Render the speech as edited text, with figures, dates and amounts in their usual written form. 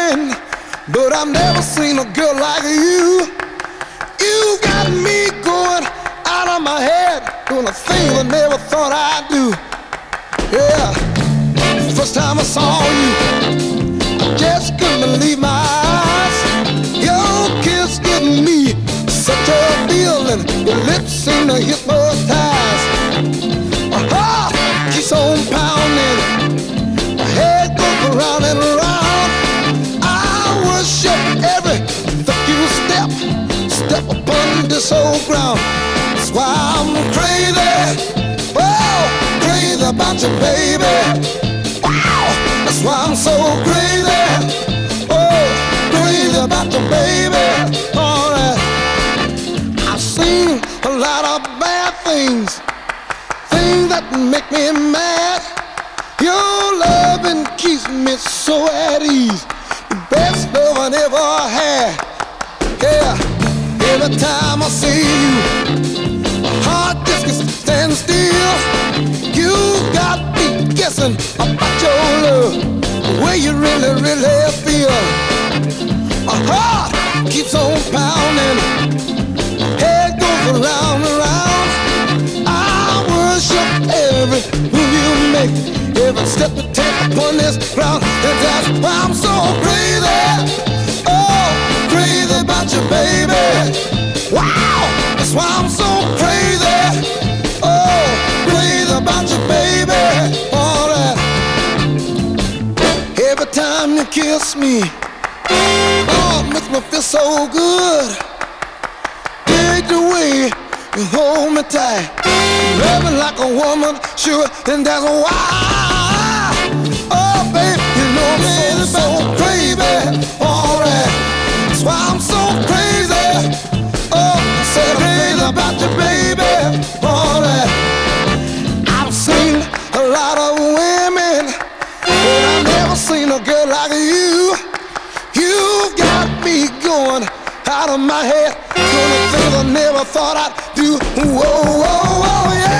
women, but I've never seen a girl like you. You got me going out of my head, doing the things I never thought I'd do. Yeah, first time I saw you, I just couldn't believe my eyes. Your kiss giving me such a feeling, your lips seem to hypnotize. Aha, keeps on pounding, my head goes around and around. I worship every you step upon this old ground. That's why I'm crazy, oh, crazy about you, baby. Wow, that's why I'm so crazy, oh, crazy about you, baby. All right, I've seen a lot of bad things, things that make me mad. Your loving keeps me so at ease, the best love I ever had. Yeah, every time I see you, my heart just can stand still. You got me guessing about your love, the way you really, really feel. My heart keeps on pounding, head goes around and around. I worship every move you make, every step you take upon this ground. And that's why I'm so crazy, crazy about you, baby. Wow, that's why I'm so crazy, oh, crazy about you, baby. All right, every time you kiss me, oh, it makes me feel so good. Dig the way you hold me tight, loving like a woman, sure, and that's why, oh, baby, you know me so crazy. All right, that's why I'm so crazy, oh, I'm so crazy about you, baby. All right, I've seen a lot of women, but I've never seen a girl like you. You've got me going out of my head, doing the things I never thought I'd do. Whoa, whoa, whoa, yeah.